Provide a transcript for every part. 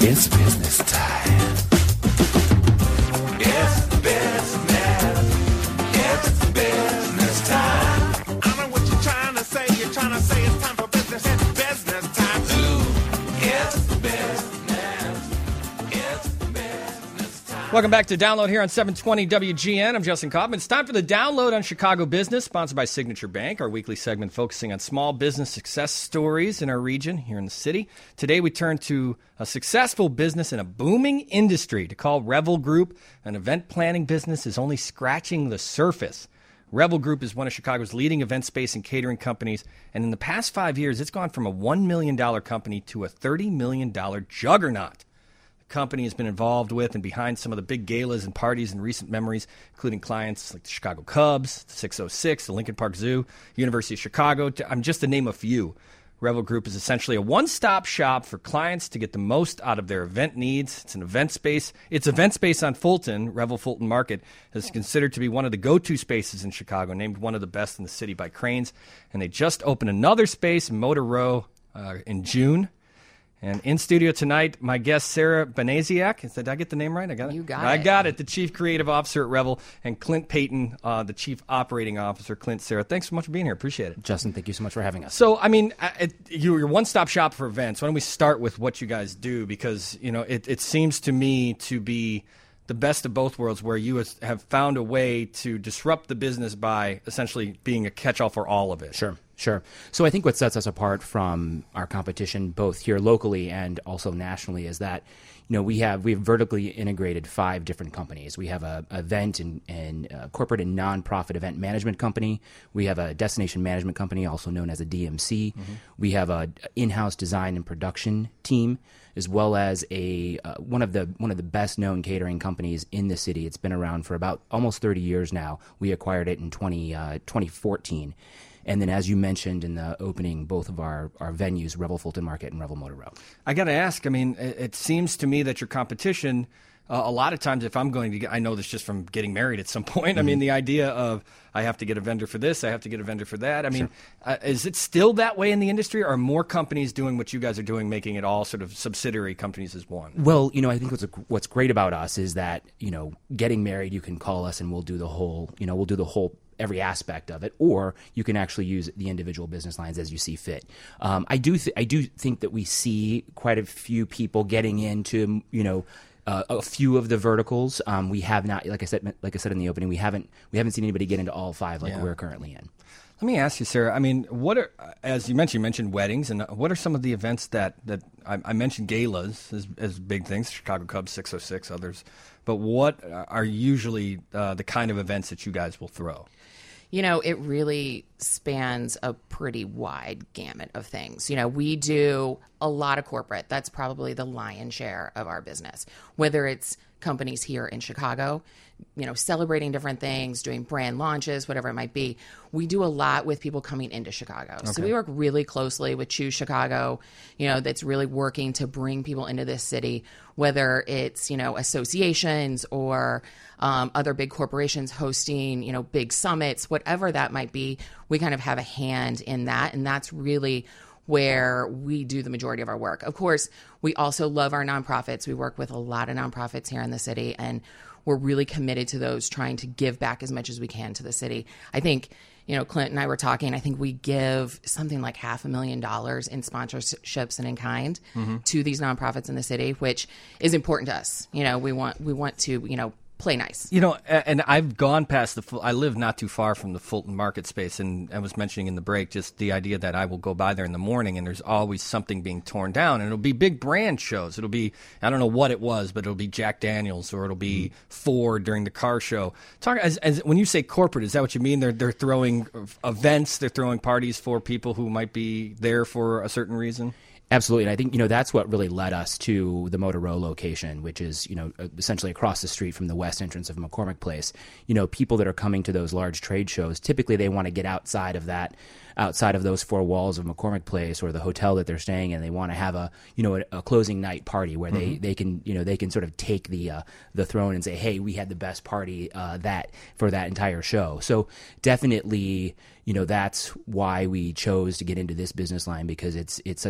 It's business time. It's business. It's business time. I know what you're trying to say. You're trying to say it's time for business. It's business time. Ooh, it's business. It's business time. Welcome back to Download here on 720 WGN. I'm Justin Kaufman. It's time for the Download on Chicago Business, sponsored by Signature Bank, our weekly segment focusing on small business success stories in our region here in the city. Today we turn to a successful business in a booming industry. To call Revel Group an event planning business is only scratching the surface. Revel Group is one of Chicago's leading event space and catering companies, and in the past 5 years, it's gone from a $1 million company to a $30 million juggernaut. Company has been involved with and behind some of the big galas and parties in recent memories, including clients like the Chicago Cubs, the 606, the Lincoln Park Zoo, University of Chicago. I'm just to name a few. Revel Group is essentially a one-stop shop for clients to get the most out of their event needs. It's an event space. Its event space on Fulton, Revel Fulton Market, is considered to be one of the go-to spaces in Chicago, named one of the best in the city by Cranes. And they just opened another space in Motor Row in June. And in studio tonight, my guest, Sarah Banasiak. Did I get the name right? I got it? You got it. I got it. The Chief Creative Officer at Revel, and Clint Payton, the Chief Operating Officer. Clint, Sarah, thanks so much for being here. Appreciate it. Justin, thank you so much for having us. So, I mean, you're one-stop shop for events. Why don't we start with what you guys do? Because, you know, it seems to me to be the best of both worlds, where you have found a way to disrupt the business by essentially being a catch-all for all of it. Sure. So I think what sets us apart from our competition, both here locally and also nationally, is that, you know, we've vertically integrated 5 different companies. We have a event and corporate and nonprofit event management company. We have a destination management company, also known as a DMC. Mm-hmm. We have a in-house design and production team, as well as one of the best known catering companies in the city. It's been around for about almost 30 years now. We acquired it in 2014. And then, as you mentioned in the opening, both of our venues, Revel Fulton Market and Revel Motor Row. I got to ask, I mean, it seems to me that your competition, a lot of times if I'm going to get, I know this just from getting married at some point, mm-hmm. I mean, the idea of I have to get a vendor for this, I have to get a vendor for that. I mean, is it still that way in the industry, or are more companies doing what you guys are doing, making it all sort of subsidiary companies as one? Well, you know, I think what's great about us is that, you know, getting married, you can call us and we'll do the whole every aspect of it, or you can actually use the individual business lines as you see fit. I do think that we see quite a few people getting into, you know, a few of the verticals. We have not, like I said in the opening, we haven't seen anybody get into all 5 like we're currently in. Let me ask you, Sarah. I mean, what are, as you mentioned weddings, and what are some of the events that I mentioned galas as big things, Chicago Cubs, 606, others. But what are usually the kind of events that you guys will throw? You know, it really spans a pretty wide gamut of things. You know, we do a lot of corporate. That's probably the lion's share of our business, whether it's companies here in Chicago, you know, celebrating different things, doing brand launches, whatever it might be. We do a lot with people coming into Chicago. Okay. So we work really closely with Choose Chicago, you know, that's really working to bring people into this city, whether it's, you know, associations or other big corporations hosting, you know, big summits, whatever that might be. We kind of have a hand in that. And that's really where we do the majority of our work. Of course, we also love our nonprofits. We work with a lot of nonprofits here in the city, and we're really committed to those, trying to give back as much as we can to the city. I think, you know, Clint and I were talking, I think we give something like $500,000 in sponsorships and in kind to these nonprofits in the city, which is important to us. You know, we want to, you know, play nice. You know, and I've gone past I live not too far from the Fulton Market space, and I was mentioning in the break just the idea that I will go by there in the morning and there's always something being torn down, and it'll be big brand shows. It'll be, I don't know what it was, but it'll be Jack Daniels, or it'll be Ford during the car show. Talk as when you say corporate, is that what you mean? They're throwing events, they're throwing parties for people who might be there for a certain reason? Absolutely. And I think, you know, that's what really led us to the Motor Row location, which is, you know, essentially across the street from the west entrance of McCormick Place. You know, people that are coming to those large trade shows, typically they want to get outside of those 4 walls of McCormick Place or the hotel that they're staying in. They want to have a closing night party where they can sort of take the throne and say, hey, we had the best party for that entire show. So definitely, you know, that's why we chose to get into this business line, because it's such a great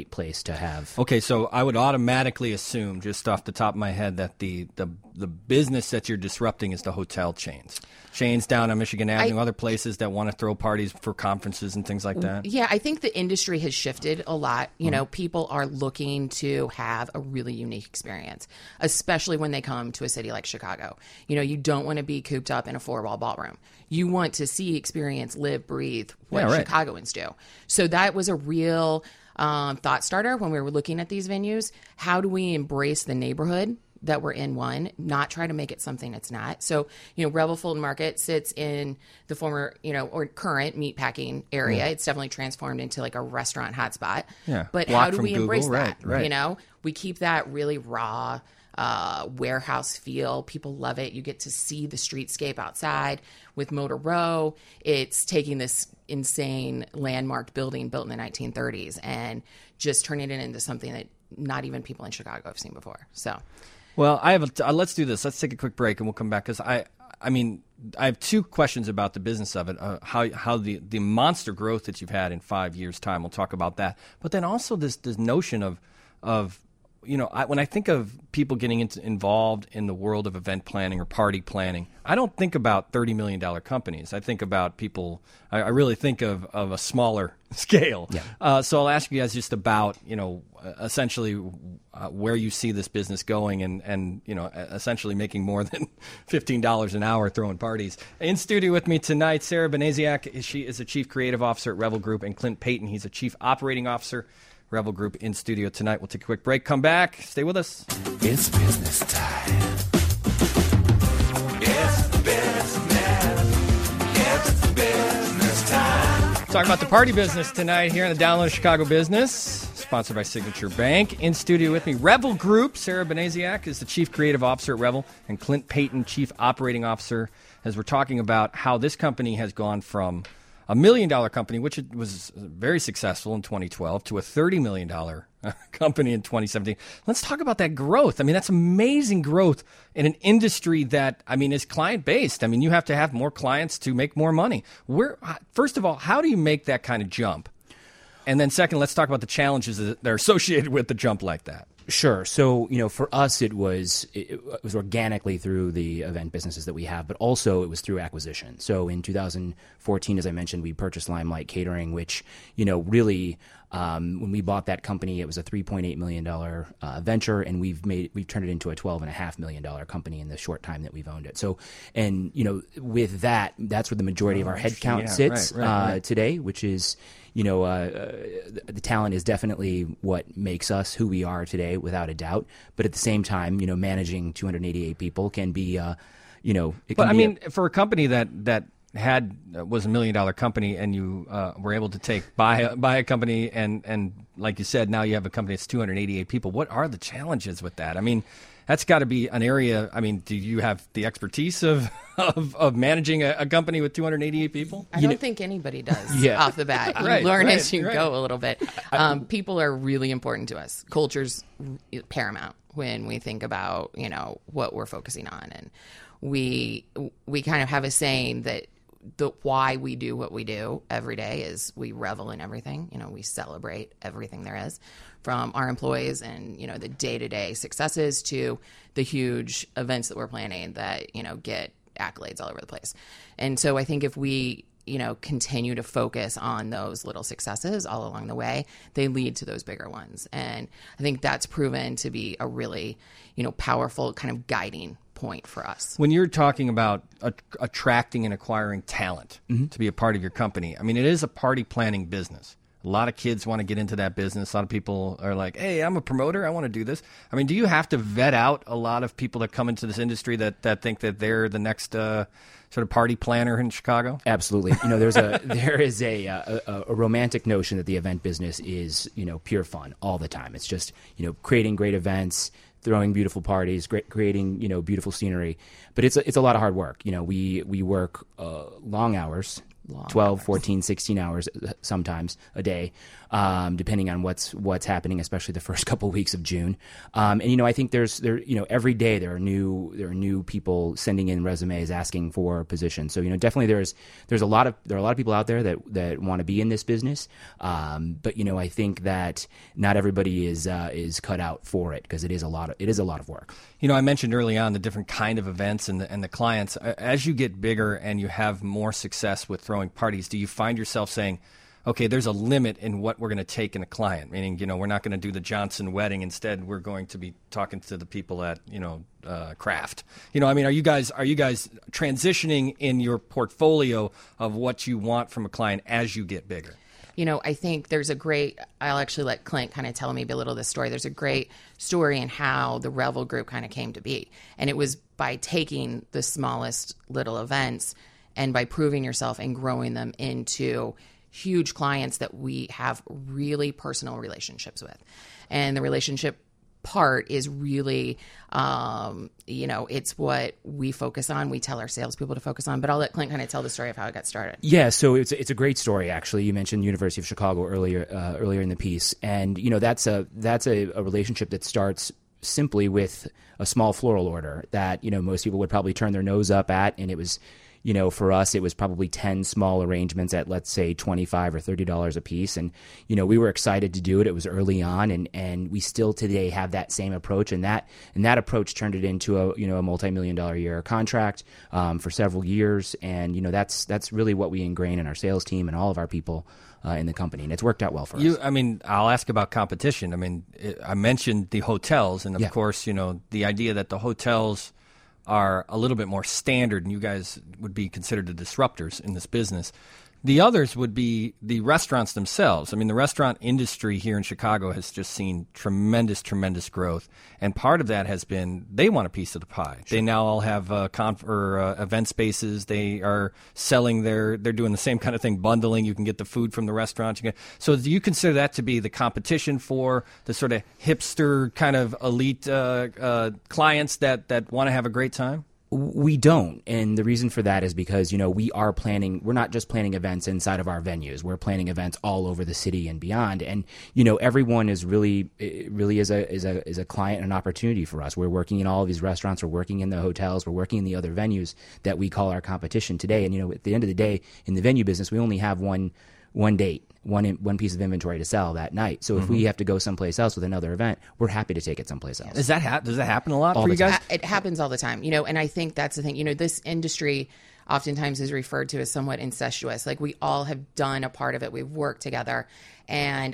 great place to have. Okay, so I would automatically assume, just off the top of my head, that the business that you're disrupting is the hotel chains down on Michigan Avenue, other places that want to throw parties for conferences and things like that. Yeah, I think the industry has shifted a lot. You know, people are looking to have a really unique experience, especially when they come to a city like Chicago. You know, you don't want to be cooped up in a 4-wall ballroom. You want to see, experience, live, breathe what Chicagoans do. So that was a real thought starter when we were looking at these venues. How do we embrace the neighborhood that we're in, one, not try to make it something it's not? So, you know, Revel Fulton Market sits in the former, you know, or current meatpacking area. It's definitely transformed into like a restaurant hotspot. Yeah. But Block how do from we Google, embrace that? right. You know, we keep that really raw warehouse feel. People love it. You get to see the streetscape outside with Motor Row. It's taking this insane landmark building built in the 1930s and just turning it into something that not even people in Chicago have seen before. So, well, I have. Let's do this. Let's take a quick break and we'll come back because I have two questions about the business of it. How the monster growth that you've had in 5 years' time. We'll talk about that. But then also this notion of you know, when I think of people getting involved in the world of event planning or party planning, I don't think about $30 million companies. I think about people. I really think of a smaller scale. Yeah. So I'll ask you guys just about, you know, essentially where you see this business going and you know, essentially making more than $15 an hour throwing parties. In studio with me tonight, Sarah Banasiak. She is a Chief Creative Officer at Revel Group, and Clint Payton. He's a Chief Operating Officer. Revel Group in studio tonight. We'll take a quick break. Come back. Stay with us. It's business time. It's business time. Talking about the party business tonight here on the Download Chicago Business, sponsored by Signature Bank. In studio with me, Revel Group. Sarah Banasiak is the Chief Creative Officer at Revel, and Clint Payton, Chief Operating Officer, as we're talking about how this company has gone from a $1 million company, which it was very successful in 2012, to a $30 million company in 2017. Let's talk about that growth. I mean, that's amazing growth in an industry that, I mean, is client-based. I mean, you have to have more clients to make more money. First of all, how do you make that kind of jump? And then second, let's talk about the challenges that are associated with the jump like that. Sure. So, you know, for us, it was organically through the event businesses that we have, but also it was through acquisition. So in 2014, as I mentioned, we purchased Limelight Catering, which, you know, really, when we bought that company, it was a $3.8 million venture, and we've turned it into a $12.5 million company in the short time that we've owned it. So, and, you know, with that, that's where the majority of our headcount sits today, which is, you know, the talent is definitely what makes us who we are today, without a doubt. But at the same time, you know, managing 288 people can be, you know, it can But I be mean, for a company that was $1 million company, and you were able to buy a company, and like you said, now you have a company that's 288 people. What are the challenges with that? I mean, that's got to be an area. I mean, do you have the expertise of managing a company with 288 people? I don't think anybody does off the bat. You learn as you go a little bit. People are really important to us. Culture's paramount when we think about, you know, what we're focusing on. And we kind of have a saying that the why we do what we do every day is we revel in everything. You know, we celebrate everything there is, from our employees and, you know, the day-to-day successes to the huge events that we're planning that, you know, get accolades all over the place. And so I think if we, you know, continue to focus on those little successes all along the way, they lead to those bigger ones. And I think that's proven to be a really, you know, powerful kind of guiding point for us. When you're talking about attracting and acquiring talent to be a part of your company, I mean, it is a party planning business. A lot of kids want to get into that business. A lot of people are like, hey, I'm a promoter. I want to do this. I mean, do you have to vet out a lot of people that come into this industry that think that they're the next sort of party planner in Chicago? Absolutely. You know, there is a romantic notion that the event business is, you know, pure fun all the time. It's just, you know, creating great events, throwing beautiful parties, creating, you know, beautiful scenery. But it's a lot of hard work. You know, we work long hours. 12, 14, 16 hours sometimes a day, depending on what's happening, especially the first couple of weeks of June. And I think every day there are new people sending in resumes asking for positions. So definitely there are a lot of people out there that want to be in this business. But I think that not everybody is cut out for it, because it is a lot of work. I mentioned early on the different kind of events and the clients. As you get bigger and you have more success with throwing parties, do you find yourself saying, okay, there's a limit in what we're going to take in a client? Meaning, we're not going to do the Johnson wedding. Instead, we're going to be talking to the people at, Kraft. Are you guys transitioning in your portfolio of what you want from a client as you get bigger? I think there's I'll actually let Clint kind of tell maybe a little of this story. There's a great story in how the Revel Group kind of came to be. And it was by taking the smallest little events and by proving yourself and growing them into huge clients that we have really personal relationships with. And the relationship part is really, it's what we focus on. We tell our salespeople to focus on. But I'll let Clint kind of tell the story of how it got started. Yeah, so it's a great story, actually. You mentioned University of Chicago earlier in the piece, and that's a relationship that starts simply with a small floral order that most people would probably turn their nose up at, and it was. For us, it was probably 10 small arrangements at, let's say, $25 or $30 a piece. And, we were excited to do it. It was early on, and we still today have that same approach. And that approach turned it into a multi-million-dollar a year contract for several years. And, that's really what we ingrain in our sales team and all of our people in the company. And it's worked out well for us. I'll ask about competition. I mentioned the hotels, and of course, the idea that the hotels are a little bit more standard, and you guys would be considered the disruptors in this business. The others would be the restaurants themselves. The restaurant industry here in Chicago has just seen tremendous, tremendous growth. And part of that has been they want a piece of the pie. Sure. They now all have event spaces. They are selling they're doing the same kind of thing, bundling. You can get the food from the restaurant. So do you consider that to be the competition for the sort of hipster kind of elite clients that want to have a great time? We don't. And the reason for that is because, we're not just planning events inside of our venues. We're planning events all over the city and beyond. And, everyone is really is a client and an opportunity for us. We're working in all of these restaurants. We're working in the hotels. We're working in the other venues that we call our competition today. And, at the end of the day, in the venue business, we only have one date, one piece of inventory to sell that night. So if we have to go someplace else with another event, we're happy to take it someplace else. Does that happen a lot for you guys? It happens all the time, and I think that's the thing. This industry oftentimes is referred to as somewhat incestuous. Like, we all have done a part of it. We've worked together, and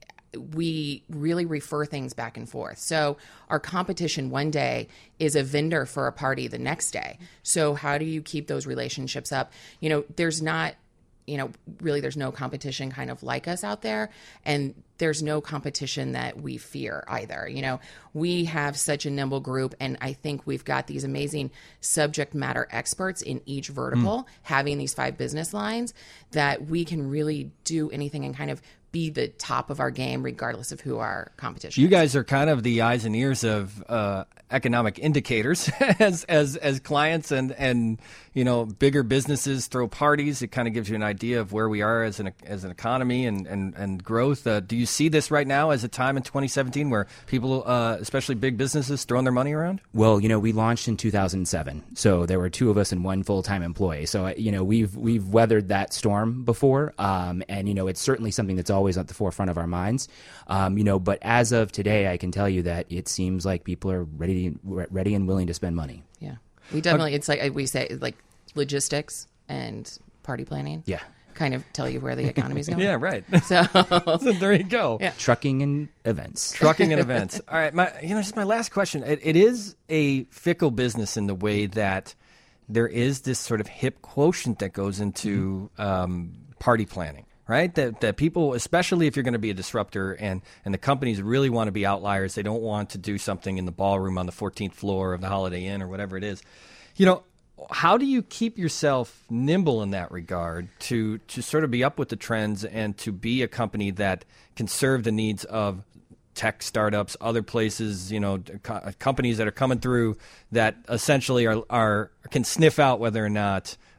we really refer things back and forth. So our competition one day is a vendor for a party the next day. So how do you keep those relationships up? There's not really there's no competition kind of like us out there, and there's no competition that we fear either. We have such a nimble group, and I think we've got these amazing subject matter experts in each vertical, having these 5 business lines, that we can really do anything and kind of be the top of our game regardless of who our competition is. You guys are kind of the eyes and ears of economic indicators as clients and bigger businesses throw parties. It kind of gives you an idea of where we are as an economy and growth. Do you see this right now as a time in 2017 where people, especially big businesses, throwing their money around? Well, we launched in 2007, so there were 2 of us and 1 full-time employee. So we've weathered that storm before, and it's certainly something that's always at the forefront of our minds. But as of today, I can tell you that it seems like people are ready and willing to spend money. Yeah, we definitely. It's like we say, like logistics and party planning. Yeah. Kind of tell you where the economy's going. Yeah, right. So there you go. Yeah. Trucking and events. All right, just my last question. It is a fickle business in the way that there is this sort of hip quotient that goes into party planning. Right? That people, especially if you're going to be a disruptor and the companies really want to be outliers, they don't want to do something in the ballroom on the 14th floor of the Holiday Inn or whatever it is. How do you keep yourself nimble in that regard to sort of be up with the trends and to be a company that can serve the needs of tech startups, other places, companies that are coming through that essentially can sniff out whether or not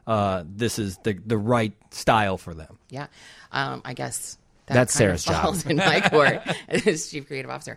this is the right style for them. Yeah. I guess That's kind of Sarah's job. falls in my court as Chief Creative Officer.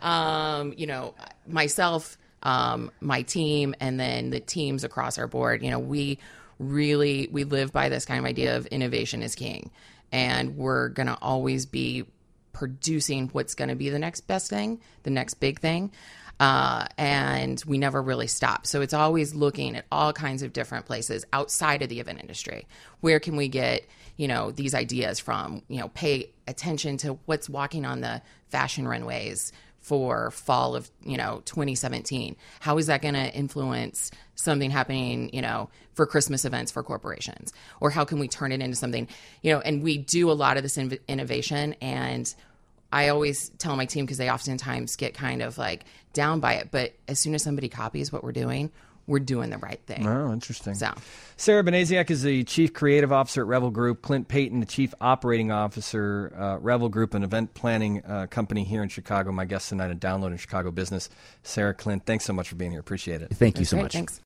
Myself, my team, and then the teams across our board, we live by this kind of idea of innovation is king. And we're going to always be producing what's going to be the next best thing, the next big thing. And we never really stop. So it's always looking at all kinds of different places outside of the event industry. Where can we get, these ideas from, pay attention to what's walking on the fashion runways for fall of, 2017. How is that going to influence something happening, for Christmas events for corporations? Or how can we turn it into something, and we do a lot of this innovation. And I always tell my team, because they oftentimes get kind of like down by it, but as soon as somebody copies what we're doing the right thing. Oh, interesting. So, Sarah Banasiak is the Chief Creative Officer at Revel Group. Clint Payton, the Chief Operating Officer, Revel Group, an event planning company here in Chicago. My guest tonight at Download in Chicago Business. Sarah, Clint, thanks so much for being here. Appreciate it. Thank you so great. much. Thanks.